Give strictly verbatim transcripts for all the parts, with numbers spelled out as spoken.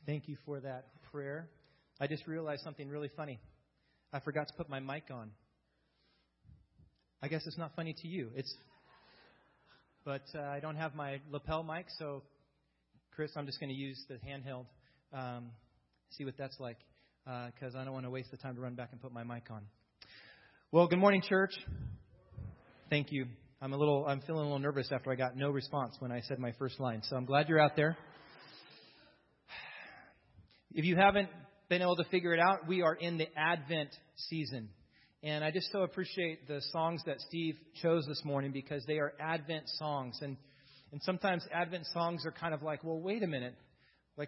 Thank you for that prayer. I just realized something really funny. I forgot to put my mic on. I guess it's not funny to you. It's, but uh, I don't have my lapel mic, so Chris, I'm just going to use the handheld. Um, see what that's like, because uh, I don't want to waste the time to run back and put my mic on. Well, good morning, church. Thank you. I'm a little. I'm feeling a little nervous after I got no response when I said my first line. So I'm glad you're out there. If you haven't been able to figure it out, we are in the Advent season. And I just so appreciate the songs that Steve chose this morning because they are Advent songs. And and sometimes Advent songs are kind of like, well, wait a minute. Like,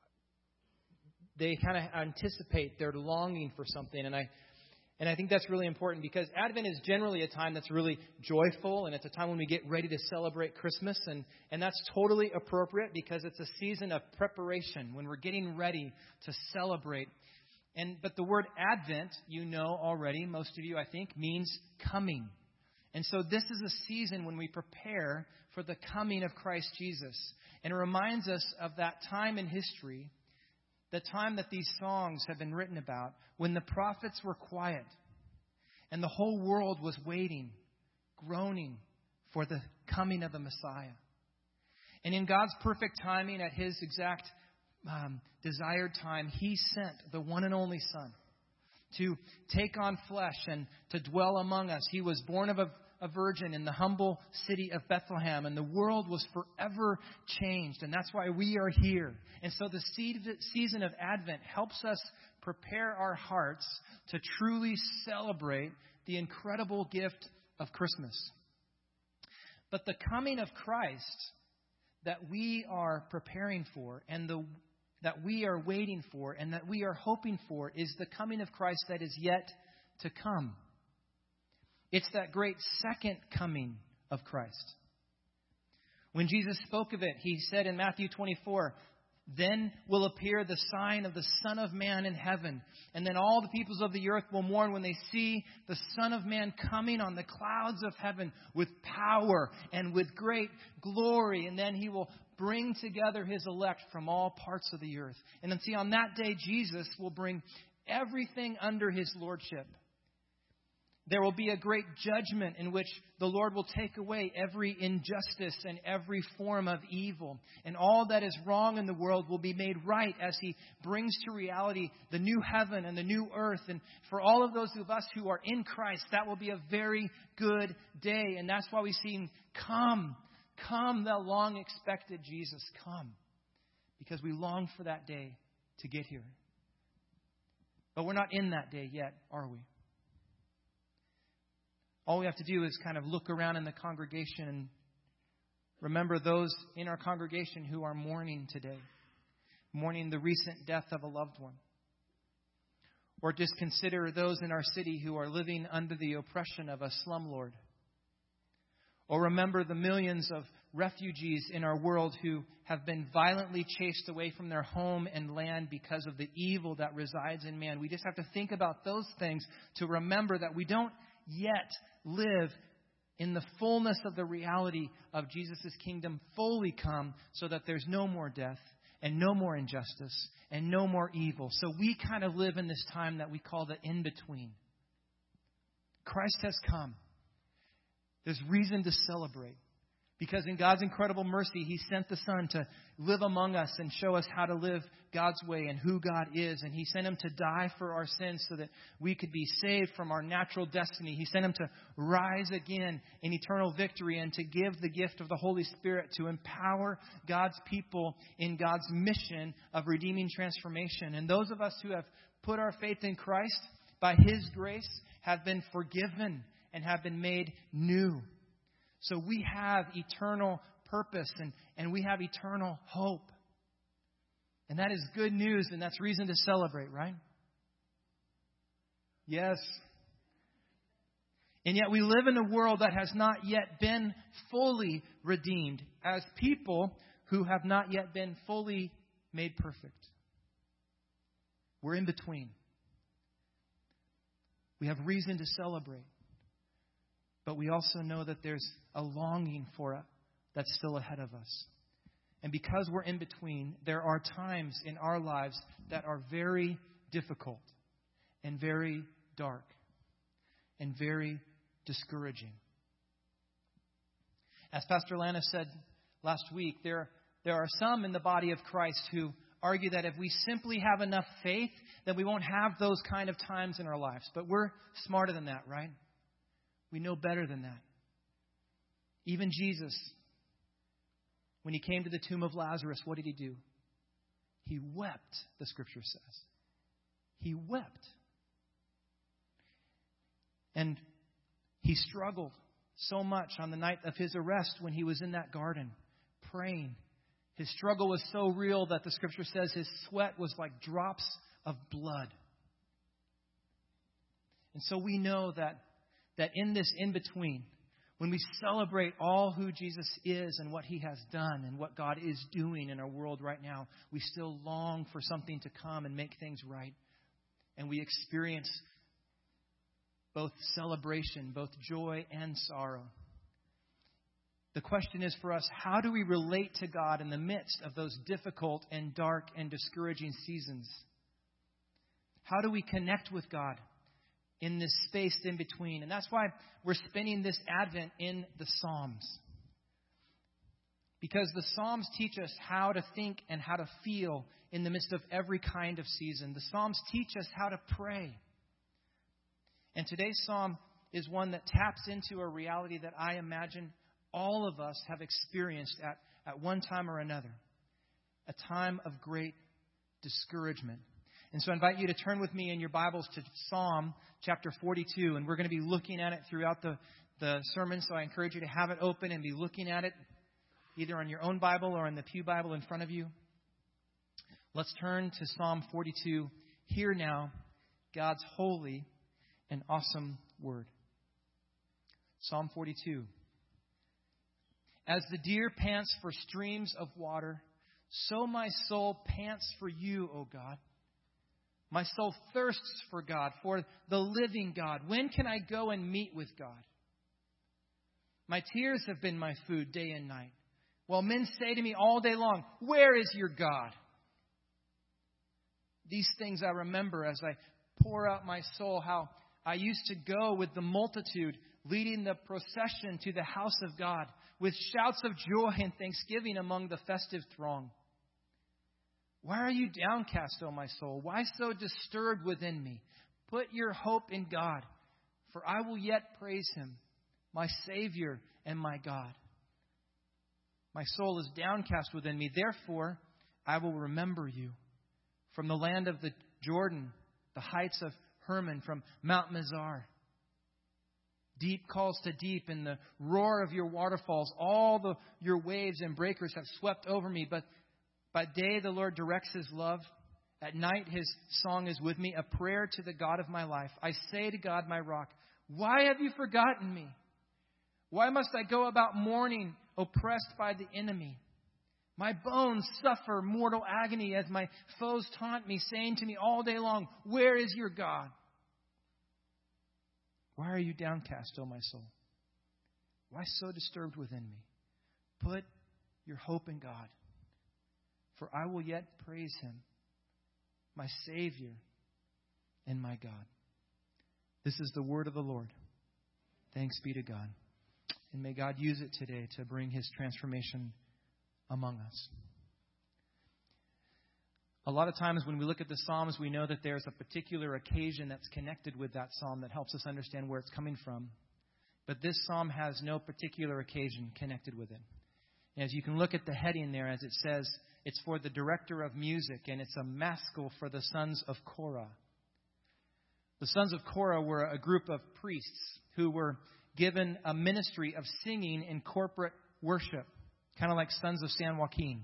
they kind of anticipate, they're longing for something. And I and I think that's really important because Advent is generally a time that's really joyful. And it's a time when we get ready to celebrate Christmas. And, and that's totally appropriate because it's a season of preparation when we're getting ready to celebrate. And but the word Advent, you know already, most of you, I think, means coming. And so this is a season when we prepare for the coming of Christ Jesus. And it reminds us of that time in history, the time that these songs have been written about, when the prophets were quiet and the whole world was waiting, groaning for the coming of the Messiah. And in God's perfect timing, at His exact Um, desired time, He sent the one and only Son to take on flesh and to dwell among us. He was born of a, a virgin in the humble city of Bethlehem, and the world was forever changed. And that's why we are here. And so the season of Advent helps us prepare our hearts to truly celebrate the incredible gift of Christmas. But the coming of Christ that we are preparing for and the that we are waiting for and that we are hoping for is the coming of Christ that is yet to come. It's that great second coming of Christ. When Jesus spoke of it, He said in Matthew twenty-four, "Then will appear the sign of the Son of Man in heaven. And then all the peoples of the earth will mourn when they see the Son of Man coming on the clouds of heaven with power and with great glory. And then He will bring together His elect from all parts of the earth." And then see, on that day, Jesus will bring everything under His lordship. There will be a great judgment in which the Lord will take away every injustice and every form of evil. And all that is wrong in the world will be made right as He brings to reality the new heaven and the new earth. And for all of those of us who are in Christ, that will be a very good day. And that's why we sing, "Come, come, thou long expected Jesus, come." Because we long for that day to get here. But we're not in that day yet, are we? All we have to do is kind of look around in the congregation and remember those in our congregation who are mourning today, mourning the recent death of a loved one. Or just consider those in our city who are living under the oppression of a slumlord. Or remember the millions of refugees in our world who have been violently chased away from their home and land because of the evil that resides in man. We just have to think about those things to remember that we don't yet live in the fullness of the reality of Jesus' kingdom fully come, so that there's no more death and no more injustice and no more evil. So we kind of live in this time that we call the in-between. Christ has come. There's reason to celebrate. Because in God's incredible mercy, He sent the Son to live among us and show us how to live God's way and who God is. And He sent Him to die for our sins so that we could be saved from our natural destiny. He sent Him to rise again in eternal victory and to give the gift of the Holy Spirit to empower God's people in God's mission of redeeming transformation. And those of us who have put our faith in Christ, by His grace, have been forgiven and have been made new. So we have eternal purpose and, and we have eternal hope. And that is good news, and that's reason to celebrate, right? Yes. And yet we live in a world that has not yet been fully redeemed, as people who have not yet been fully made perfect. We're in between. We have reason to celebrate. But we also know that there's a longing for it that's still ahead of us. And because we're in between, there are times in our lives that are very difficult and very dark and very discouraging. As Pastor Lana said last week, there, there are some in the body of Christ who argue that if we simply have enough faith, then we won't have those kind of times in our lives. But we're smarter than that, right? We know better than that. Even Jesus, when he came to the tomb of Lazarus, what did he do? He wept, the scripture says. He wept. And he struggled so much on the night of his arrest when he was in that garden praying. His struggle was so real that the scripture says his sweat was like drops of blood. And so we know that, that in this in-between, when we celebrate all who Jesus is and what he has done and what God is doing in our world right now, we still long for something to come and make things right. And we experience both celebration, both joy and sorrow. The question is for us, how do we relate to God in the midst of those difficult and dark and discouraging seasons? How do we connect with God in this space in between? And that's why we're spending this Advent in the Psalms. Because the Psalms teach us how to think and how to feel in the midst of every kind of season. The Psalms teach us how to pray. And today's Psalm is one that taps into a reality that I imagine all of us have experienced at, at one time or another. A time of great discouragement. And so I invite you to turn with me in your Bibles to Psalm chapter forty-two. And we're going to be looking at it throughout the, the sermon. So I encourage you to have it open and be looking at it either on your own Bible or in the pew Bible in front of you. Let's turn to Psalm forty-two. Hear now God's holy and awesome word. Psalm forty-two. As the deer pants for streams of water, so my soul pants for you, O God. My soul thirsts for God, for the living God. When can I go and meet with God? My tears have been my food day and night, while men say to me all day long, where is your God? These things I remember as I pour out my soul, how I used to go with the multitude, leading the procession to the house of God, with shouts of joy and thanksgiving among the festive throng. Why are you downcast, O my soul? Why so disturbed within me? Put your hope in God, for I will yet praise Him, my Savior and my God. My soul is downcast within me, therefore I will remember you. From the land of the Jordan, the heights of Hermon, from Mount Mizar. Deep calls to deep in the roar of your waterfalls. All the your waves and breakers have swept over me. But by day the Lord directs His love. At night His song is with me, a prayer to the God of my life. I say to God, my rock, why have you forgotten me? Why must I go about mourning, oppressed by the enemy? My bones suffer mortal agony as my foes taunt me, saying to me all day long, where is your God? Why are you downcast, O my soul? Why so disturbed within me? Put your hope in God, for I will yet praise Him, my Savior and my God. This is the word of the Lord. Thanks be to God. And may God use it today to bring His transformation among us. A lot of times when we look at the Psalms, we know that there's a particular occasion that's connected with that psalm that helps us understand where it's coming from. But this psalm has no particular occasion connected with it. As you can look at the heading there, as it says, it's for the director of music, and it's a maskil for the sons of Korah. The sons of Korah were a group of priests who were given a ministry of singing in corporate worship, kind of like Sons of San Joaquin.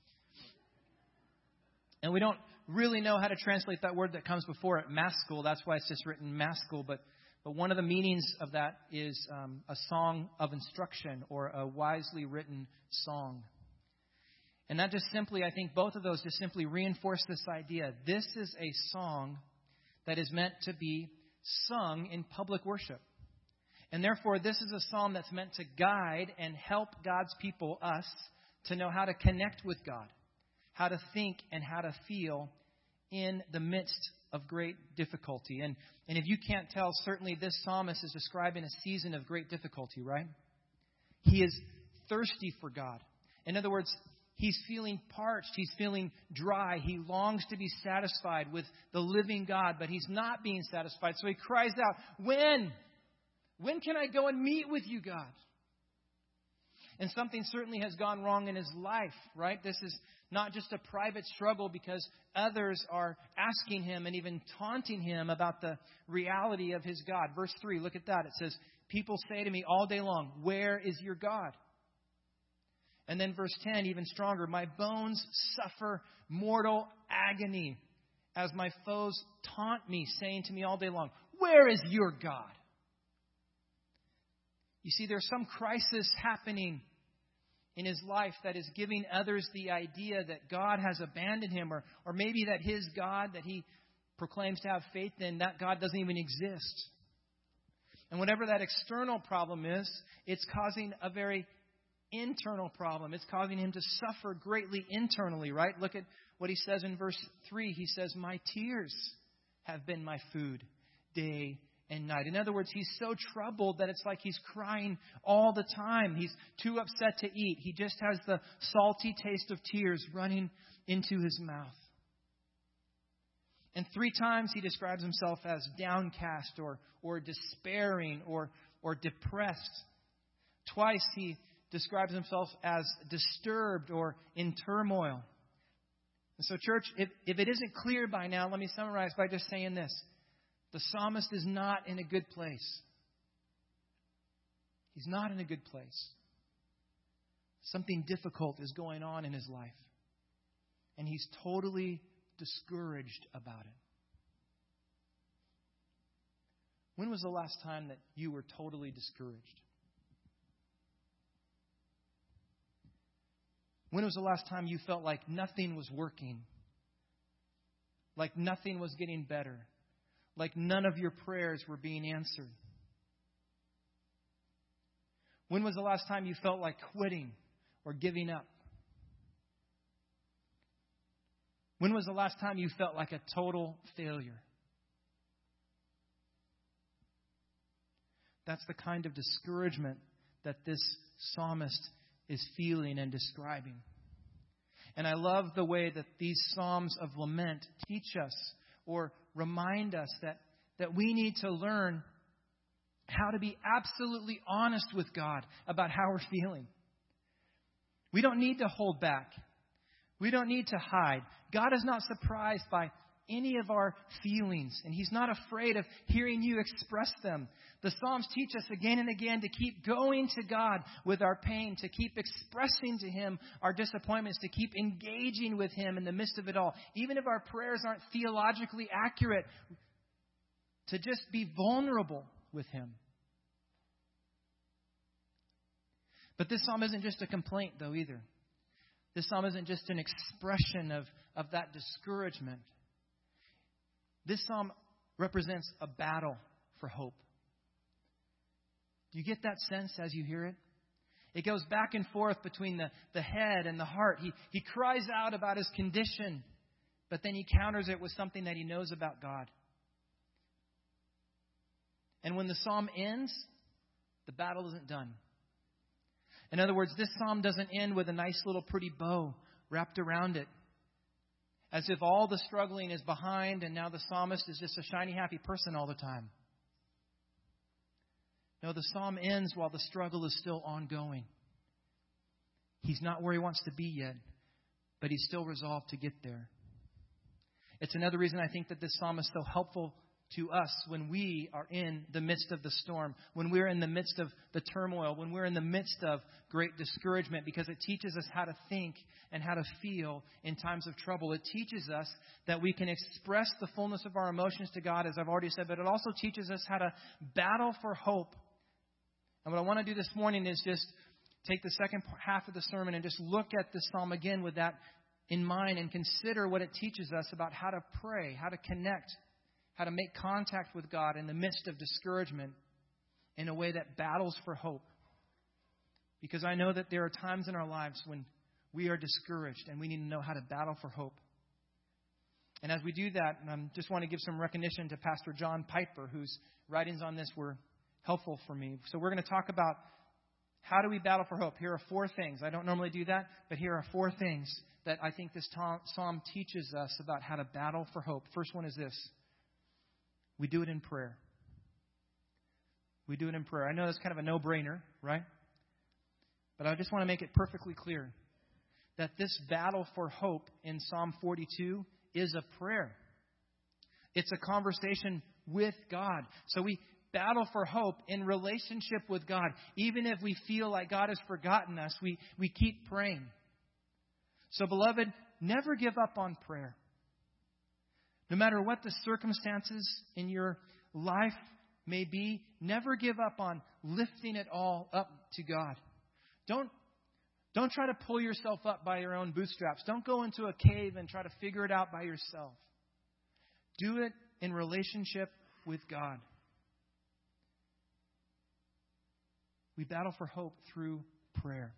And we don't really know how to translate that word that comes before it, maskil. That's why it's just written maskil. But, but one of the meanings of that is um, a song of instruction or a wisely written song. And that just simply, I think both of those just simply reinforce this idea. This is a song that is meant to be sung in public worship. And therefore, this is a psalm that's meant to guide and help God's people, us, to know how to connect with God, how to think and how to feel in the midst of great difficulty. And, and if you can't tell, certainly this psalmist is describing a season of great difficulty, right? He is thirsty for God. In other words, he's feeling parched. He's feeling dry. He longs to be satisfied with the living God, but he's not being satisfied. So he cries out, when? When can I go and meet with you, God? And something certainly has gone wrong in his life, right? This is not just a private struggle because others are asking him and even taunting him about the reality of his God. Verse three, look at that. It says, people say to me all day long, where is your God? And then verse ten, even stronger, my bones suffer mortal agony as my foes taunt me, saying to me all day long, where is your God? You see, there's some crisis happening in his life that is giving others the idea that God has abandoned him, or, or maybe that his God that he proclaims to have faith in, that God doesn't even exist. And whatever that external problem is, it's causing a very internal problem. It's causing him to suffer greatly internally, right? Look at what he says in verse three. He says, my tears have been my food day and night. In other words, he's so troubled that it's like he's crying all the time. He's too upset to eat. He just has the salty taste of tears running into his mouth. And three times he describes himself as downcast or, or despairing or, or depressed. Twice he describes himself as disturbed or in turmoil. And so, church, if, if it isn't clear by now, let me summarize by just saying this. The psalmist is not in a good place. He's not in a good place. Something difficult is going on in his life. And he's totally discouraged about it. When was the last time that you were totally discouraged? When was the last time you felt like nothing was working? Like nothing was getting better? Like none of your prayers were being answered? When was the last time you felt like quitting or giving up? When was the last time you felt like a total failure? That's the kind of discouragement that this psalmist is feeling and describing. And I love the way that these psalms of lament teach us or remind us that, that we need to learn how to be absolutely honest with God about how we're feeling. We don't need to hold back. We don't need to hide. God is not surprised by any of our feelings, and He's not afraid of hearing you express them. The Psalms teach us again and again to keep going to God with our pain, to keep expressing to Him our disappointments, to keep engaging with Him in the midst of it all. Even if our prayers aren't theologically accurate, to just be vulnerable with Him. But this psalm isn't just a complaint, though, either. This psalm isn't just an expression of, of that discouragement. This psalm represents a battle for hope. Do you get that sense as you hear it? It goes back and forth between the, the head and the heart. He, he cries out about his condition, but then he counters it with something that he knows about God. And when the psalm ends, the battle isn't done. In other words, this psalm doesn't end with a nice little pretty bow wrapped around it, as if all the struggling is behind and now the psalmist is just a shiny, happy person all the time. No, the psalm ends while the struggle is still ongoing. He's not where he wants to be yet, but he's still resolved to get there. It's another reason I think that this psalm is so helpful to us when we are in the midst of the storm, when we're in the midst of the turmoil, when we're in the midst of great discouragement, because it teaches us how to think and how to feel in times of trouble. It teaches us that we can express the fullness of our emotions to God, as I've already said, but it also teaches us how to battle for hope. And what I want to do this morning is just take the second half of the sermon and just look at this psalm again with that in mind and consider what it teaches us about how to pray, how to connect, how to make contact with God in the midst of discouragement in a way that battles for hope. Because I know that there are times in our lives when, we are discouraged, and we need to know how to battle for hope. And as we do that, I um, just want to give some recognition to Pastor John Piper, whose writings on this were helpful for me. So we're going to talk about how do we battle for hope. Here are four things. I don't normally do that, but here are four things that I think this psalm teaches us about how to battle for hope. First one is this. We do it in prayer. We do it in prayer. I know that's kind of a no-brainer, right? But I just want to make it perfectly clear that this battle for hope in Psalm forty-two is a prayer. It's a conversation with God. So we battle for hope in relationship with God. Even if we feel like God has forgotten us, we, we keep praying. So, beloved, never give up on prayer. No matter what the circumstances in your life may be, never give up on lifting it all up to God. Don't, don't try to pull yourself up by your own bootstraps. Don't go into a cave and try to figure it out by yourself. Do it in relationship with God. We battle for hope through prayer.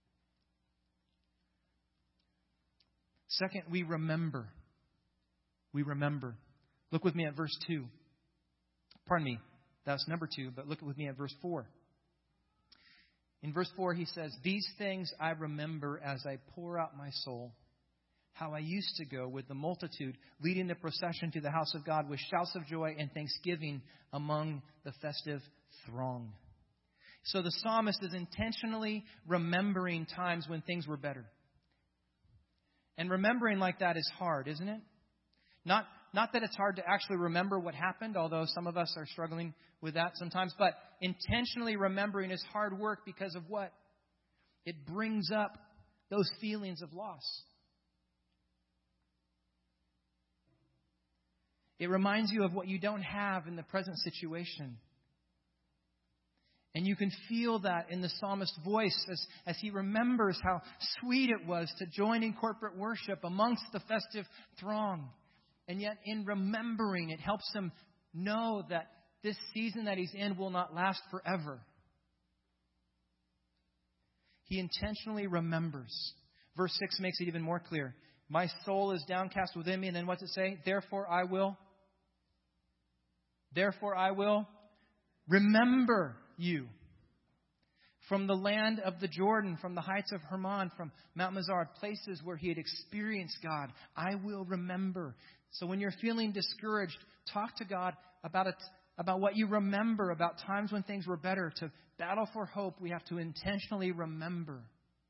Second, we remember. We remember. Look with me at verse two. Pardon me, that's number two, but look with me at verse four. In verse four, he says, "These things I remember as I pour out my soul, how I used to go with the multitude, leading the procession to the house of God with shouts of joy and thanksgiving among the festive throng." So the psalmist is intentionally remembering times when things were better. And remembering like that is hard, isn't it? Not, not that it's hard to actually remember what happened, although some of us are struggling with that sometimes. But intentionally remembering is hard work because of what? It brings up those feelings of loss. It reminds you of what you don't have in the present situation. And you can feel that in the psalmist's voice as, as he remembers how sweet it was to join in corporate worship amongst the festive throng. And yet in remembering, it helps him know that this season that he's in will not last forever. He intentionally remembers. Verse six makes it even more clear. My soul is downcast within me. And then what's it say? Therefore I will. Therefore I will remember you from the land of the Jordan, from the heights of Hermon, from Mount Mizar, places where he had experienced God. I will remember. So when you're feeling discouraged, talk to God about it, about what you remember, about times when things were better. To battle for hope, we have to intentionally remember.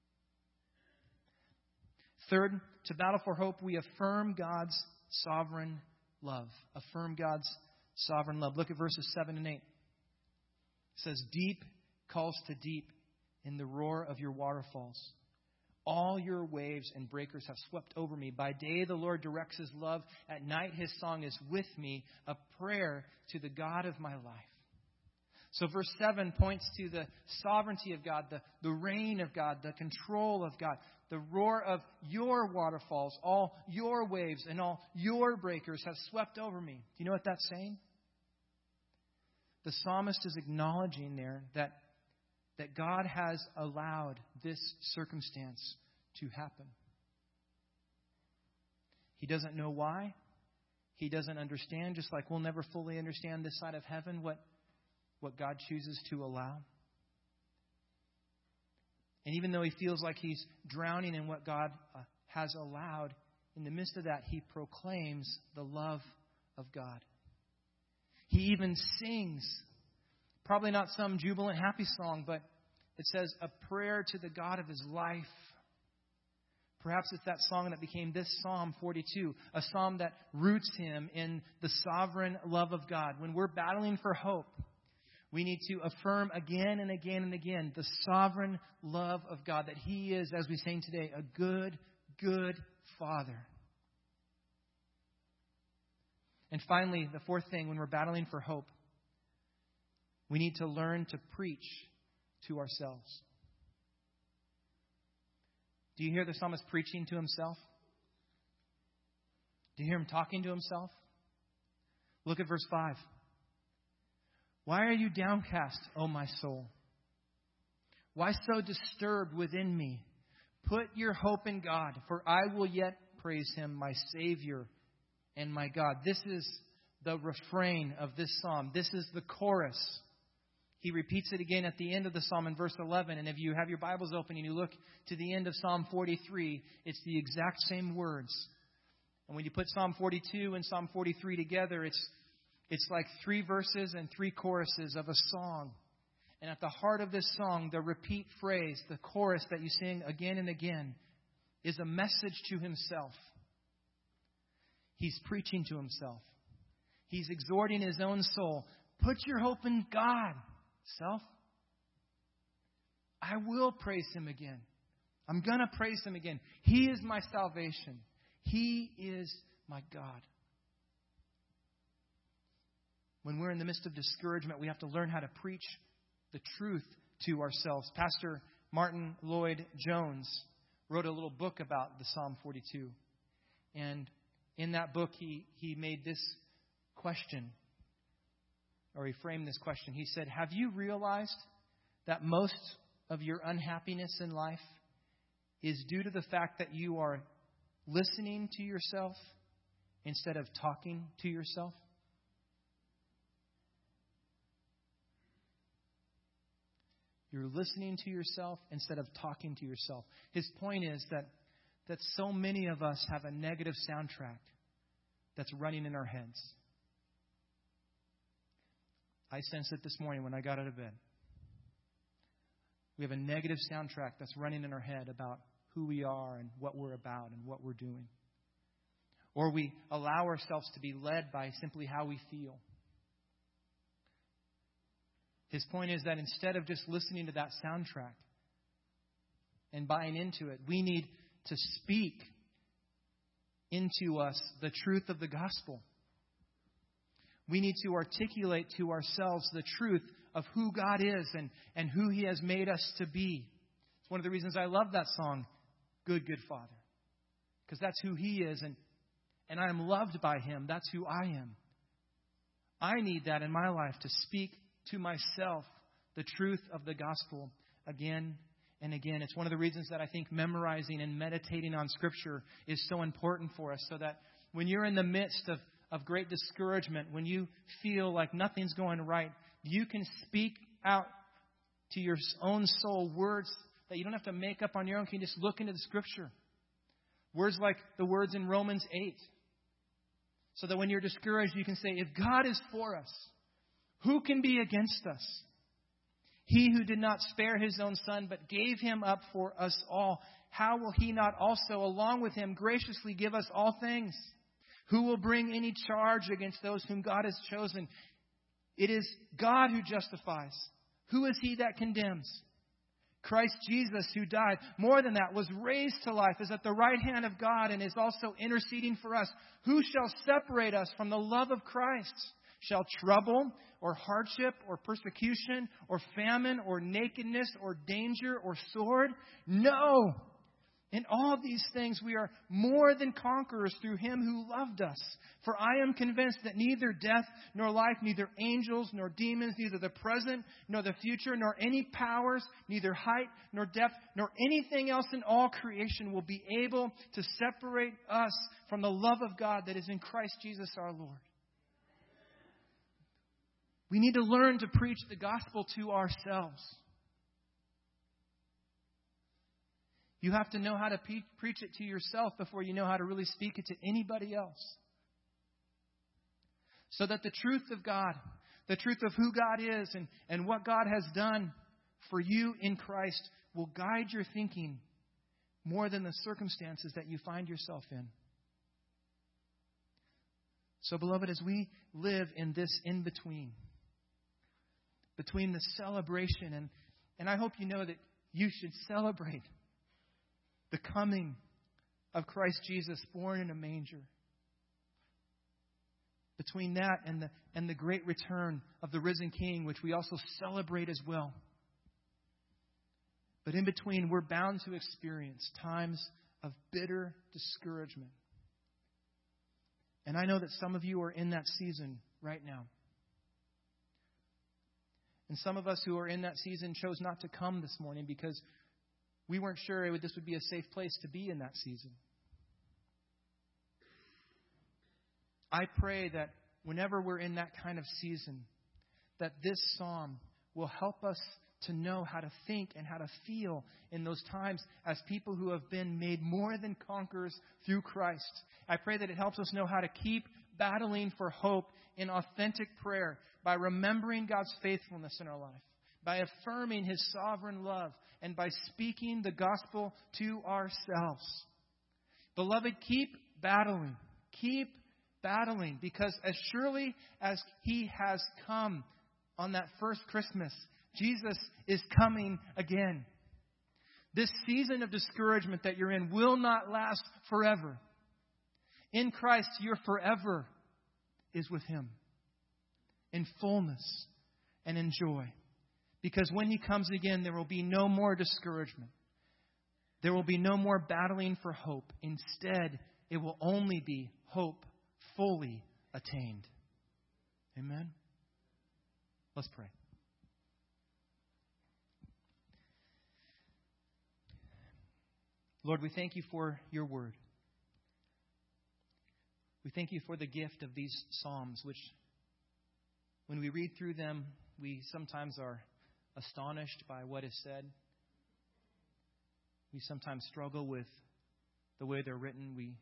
Third, to battle for hope, we affirm God's sovereign love. Affirm God's sovereign love. Look at verses seven and eight. It says, "Deep calls to deep in the roar of your waterfalls. All your waves and breakers have swept over me. By day the Lord directs His love. At night His song is with me, a prayer to the God of my life." So verse seven points to the sovereignty of God, the, the reign of God, the control of God, the roar of your waterfalls. All your waves and all your breakers have swept over me. Do you know what that's saying? The psalmist is acknowledging there that, that God has allowed this circumstance to happen. He doesn't know why. He doesn't understand, just like we'll never fully understand this side of heaven, what, what God chooses to allow. And even though he feels like he's drowning in what God uh, has allowed, in the midst of that, he proclaims the love of God. He even sings, probably not some jubilant, happy song, but it says a prayer to the God of his life. Perhaps it's that song that became this Psalm forty-two, a psalm that roots him in the sovereign love of God. When we're battling for hope, we need to affirm again and again and again the sovereign love of God, that He is, as we sang today, a good, good Father. And finally, the fourth thing, when we're battling for hope, we need to learn to preach to ourselves. Do you hear the psalmist preaching to himself? Do you hear him talking to himself? Look at verse five. "Why are you downcast, O my soul? Why so disturbed within me? Put your hope in God, for I will yet praise Him, my Savior and my God. This is the refrain of this psalm. This is the chorus. He repeats it again at the end of the psalm in verse eleven. And if you have your Bibles open and you look to the end of Psalm forty-three, it's the exact same words. And when you put Psalm forty-two and Psalm forty-three together, it's it's like three verses and three choruses of a song. And at the heart of this song, the repeat phrase, the chorus that you sing again and again, is a message to himself. He's preaching to himself. He's exhorting his own soul. Put your hope in God, self. I will praise Him again. I'm going to praise Him again. He is my salvation. He is my God. When we're in the midst of discouragement, we have to learn how to preach the truth to ourselves. Pastor Martin Lloyd-Jones wrote a little book about the Psalm forty-two. And in that book, he, he made this question, or he framed this question. He said, have you realized that most of your unhappiness in life is due to the fact that you are listening to yourself instead of talking to yourself? You're listening to yourself instead of talking to yourself. His point is that, that so many of us have a negative soundtrack that's running in our heads. I sensed it this morning when I got out of bed. We have a negative soundtrack that's running in our head about who we are and what we're about and what we're doing. Or we allow ourselves to be led by simply how we feel. His point is that instead of just listening to that soundtrack and buying into it, we need to speak into us the truth of the gospel. We need to articulate to ourselves the truth of who God is and, and who He has made us to be. It's one of the reasons I love that song, Good, Good Father. Because that's who He is, and, and I am loved by Him. That's who I am. I need that in my life to speak to myself the truth of the gospel again and again. It's one of the reasons that I think memorizing and meditating on Scripture is so important for us, so that when you're in the midst of, of great discouragement, when you feel like nothing's going right, you can speak out to your own soul words that you don't have to make up on your own. You can just look into the Scripture. Words like the words in Romans eight. So that when you're discouraged, you can say, if God is for us, who can be against us? He who did not spare His own Son, but gave Him up for us all, how will He not also, along with Him, graciously give us all things? Who will bring any charge against those whom God has chosen? It is God who justifies. Who is He that condemns? Christ Jesus, who died, more than that, was raised to life, is at the right hand of God, and is also interceding for us. Who shall separate us from the love of Christ? Shall trouble or hardship or persecution or famine or nakedness or danger or sword? No! In all these things we are more than conquerors through Him who loved us. For I am convinced that neither death nor life, neither angels nor demons, neither the present nor the future, nor any powers, neither height nor depth, nor anything else in all creation will be able to separate us from the love of God that is in Christ Jesus our Lord. We need to learn to preach the gospel to ourselves. You have to know how to pe- preach it to yourself before you know how to really speak it to anybody else. So that the truth of God, the truth of who God is and, and what God has done for you in Christ will guide your thinking more than the circumstances that you find yourself in. So, beloved, as we live in this in-between, between the celebration, and, and I hope you know that you should celebrate the coming of Christ Jesus born in a manger. Between that and the, and the great return of the risen King, which we also celebrate as well. But in between, we're bound to experience times of bitter discouragement. And I know that some of you are in that season right now. And some of us who are in that season chose not to come this morning because we weren't sure it would, this would be a safe place to be in that season. I pray that whenever we're in that kind of season, that this psalm will help us to know how to think and how to feel in those times as people who have been made more than conquerors through Christ. I pray that it helps us know how to keep battling for hope in authentic prayer by remembering God's faithfulness in our life, by affirming His sovereign love, and by speaking the gospel to ourselves. Beloved, keep battling. Keep battling, because as surely as He has come on that first Christmas, Jesus is coming again. This season of discouragement that you're in will not last forever. In Christ, your forever is with Him in fullness and in joy. Because when He comes again, there will be no more discouragement. There will be no more battling for hope. Instead, it will only be hope fully attained. Amen? Let's pray. Lord, we thank You for Your word. We thank You for the gift of these Psalms, which when we read through them, we sometimes are astonished by what is said. We sometimes struggle with the way they're written. We,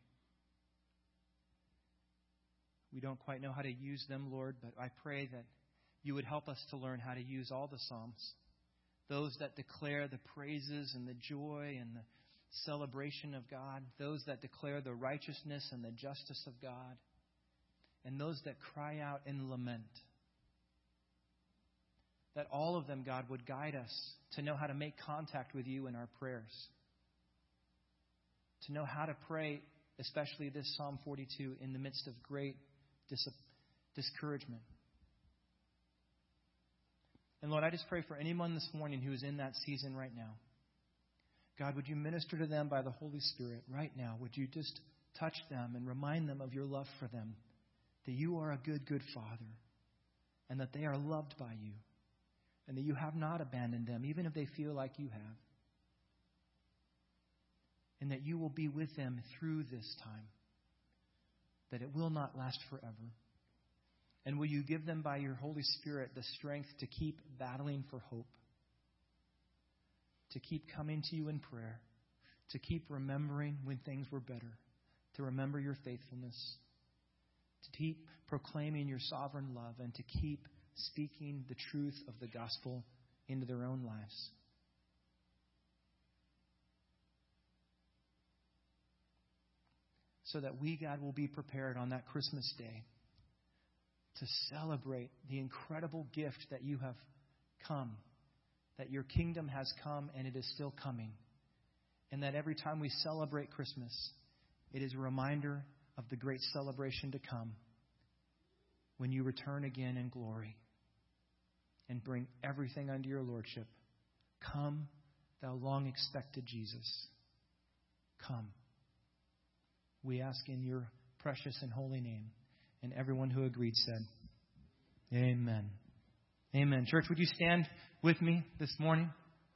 we don't quite know how to use them, Lord, but I pray that You would help us to learn how to use all the Psalms, those that declare the praises and the joy and the celebration of God, those that declare the righteousness and the justice of God, and those that cry out in lament. That all of them, God, would guide us to know how to make contact with You in our prayers. To know how to pray, especially this Psalm forty-two, in the midst of great dis- discouragement. And Lord, I just pray for anyone this morning who is in that season right now. God, would You minister to them by the Holy Spirit right now? Would You just touch them and remind them of Your love for them? That You are a good, good Father. And that they are loved by You. And that You have not abandoned them, even if they feel like You have. And that You will be with them through this time. That it will not last forever. And will You give them by Your Holy Spirit the strength to keep battling for hope. To keep coming to You in prayer. To keep remembering when things were better. To remember Your faithfulness. To keep proclaiming Your sovereign love. And to keep speaking the truth of the gospel into their own lives. So that we, God, will be prepared on that Christmas day to celebrate the incredible gift that You have come. That Your kingdom has come and it is still coming. And that every time we celebrate Christmas, it is a reminder of the great celebration to come. When You return again in glory. And bring everything under Your lordship. Come, Thou long expected Jesus. Come. We ask in Your precious and holy name. And everyone who agreed said, Amen. Amen. Church, would you stand with me this morning?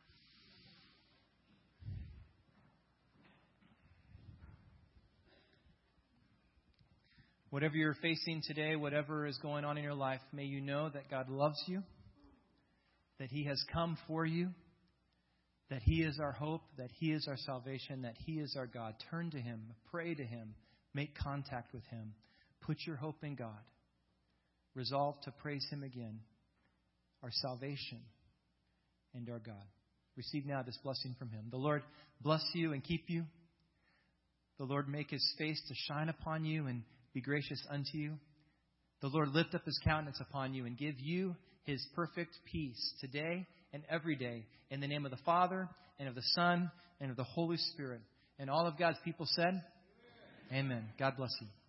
Whatever you're facing today, whatever is going on in your life, may you know that God loves you, that He has come for you, that He is our hope, that He is our salvation, that He is our God. Turn to Him, pray to Him, make contact with Him. Put your hope in God. Resolve to praise Him again, our salvation and our God. Receive now this blessing from Him. The Lord bless you and keep you. The Lord make His face to shine upon you and be gracious unto you. The Lord lift up His countenance upon you and give you His perfect peace today and every day. In the name of the Father and of the Son and of the Holy Spirit. And all of God's people said, Amen. Amen. God bless you.